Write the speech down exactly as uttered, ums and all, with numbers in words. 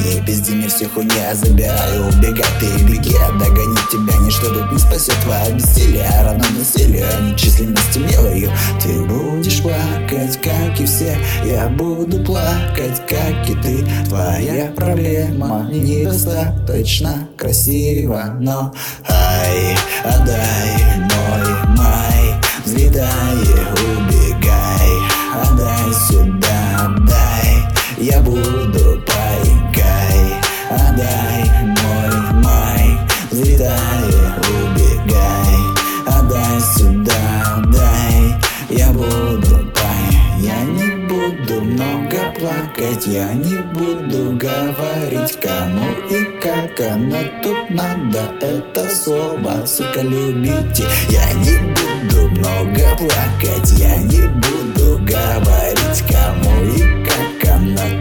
Не пизди мне все хуйня, забирай, убегай, ты беги. Догонить тебя ничто тут не спасет. Твое бессилие равно насилию, численности милою. Ты будешь плакать, как и все, я буду плакать, как и ты. Твоя проблема недостаточно красива, но ай, отдай мой май, взлетай, убегай, отдай сюда, отдай, я буду поигай, отдай мой май, взлетай, убегай, отдай сюда, отдай, я буду пай. Я не буду много плакать, я не буду говорить кому и как, но тут надо это слово, сука, любите. Я не буду много плакать, я не буду говорить кому и как, но